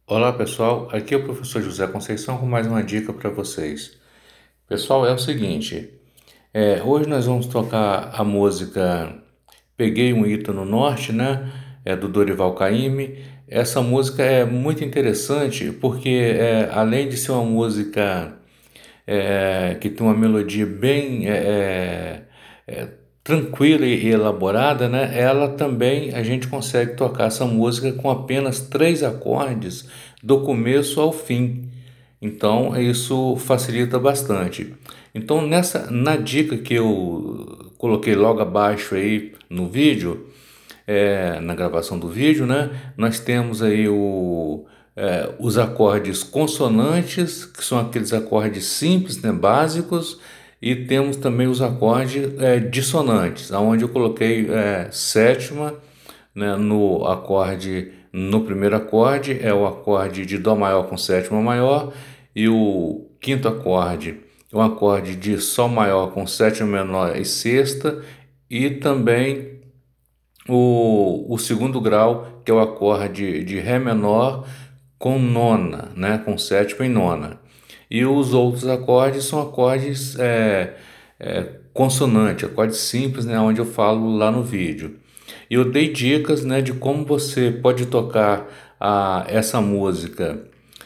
Olá pessoal, aqui é o professor José Conceição com mais uma dica para vocês. Pessoal, é o seguinte, hoje nós vamos tocar a música Peguei um Ita no Norte, né? É do Dorival Caymmi. Essa música é muito interessante porque além de ser uma música que tem uma melodia bem é, tranquila e elaborada, né? Ela também a gente consegue tocar essa música com apenas três acordes do começo ao fim. Então isso facilita bastante. Então na dica que eu coloquei logo abaixo aí no vídeo, na gravação do vídeo, né? Nós temos aí os acordes consonantes, que são aqueles acordes simples, né, básicos, e temos também os acordes dissonantes, onde eu coloquei sétima, né, no primeiro acorde é o acorde de Dó maior com sétima maior, e o quinto acorde é um acorde de Sol maior com sétima menor e sexta, e também o segundo grau, que é o acorde de Ré menor com nona, né, com sétima e nona. E os outros acordes são acordes consonante, acordes simples, né, onde eu falo lá no vídeo. E eu dei dicas, né, de como você pode tocar essa música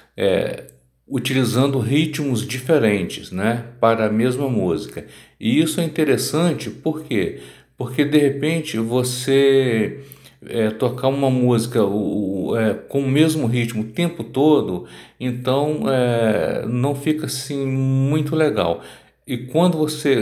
utilizando ritmos diferentes, né, para a mesma música. E isso é interessante, por quê? Porque de repente você tocar uma música com o mesmo ritmo o tempo todo, então não fica assim muito legal. E quando você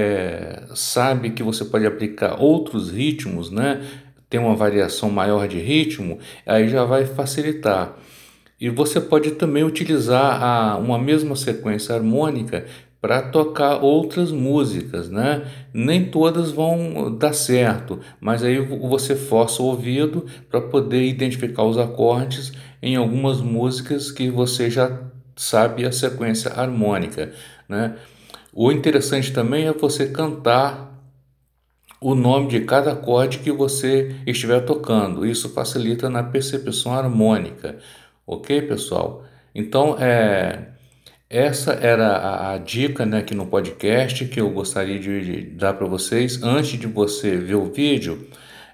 sabe que você pode aplicar outros ritmos, né, tem uma variação maior de ritmo, aí já vai facilitar. E você pode também utilizar uma mesma sequência harmônica para tocar outras músicas, né? Nem todas vão dar certo, mas aí você força o ouvido para poder identificar os acordes em algumas músicas que você já sabe a sequência harmônica, né? O interessante também é você cantar o nome de cada acorde que você estiver tocando. Isso facilita na percepção harmônica, ok, pessoal? Então, essa era a dica, né, aqui no podcast que eu gostaria de dar para vocês antes de você ver o vídeo.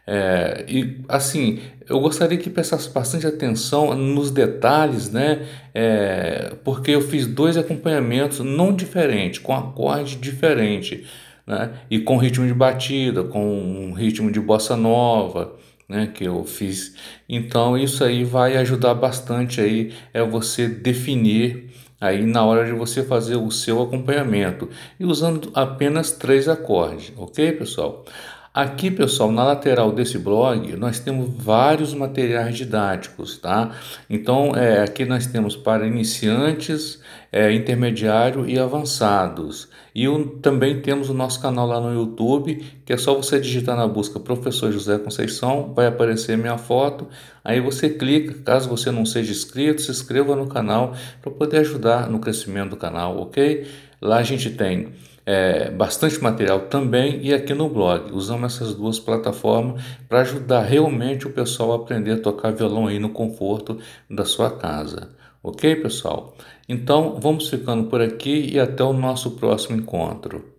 E assim, eu gostaria que prestasse bastante atenção nos detalhes, né? Porque eu fiz dois acompanhamentos não diferentes, com acorde diferente, né? E com ritmo de batida, com um ritmo de bossa nova, né? Que eu fiz. Então isso aí vai ajudar bastante aí você definir aí na hora de você fazer o seu acompanhamento e usando apenas três acordes, ok, pessoal? Aqui, pessoal, na lateral desse blog, nós temos vários materiais didáticos, tá? Então, aqui nós temos para iniciantes, intermediário e avançados. E também temos o nosso canal lá no YouTube, que é só você digitar na busca Professor José Conceição, vai aparecer minha foto. Aí você clica, caso você não seja inscrito, se inscreva no canal para poder ajudar no crescimento do canal, ok? Lá a gente tem bastante material também e aqui no blog. Usamos essas duas plataformas para ajudar realmente o pessoal a aprender a tocar violão aí no conforto da sua casa. Ok, pessoal? Então vamos ficando por aqui e até o nosso próximo encontro.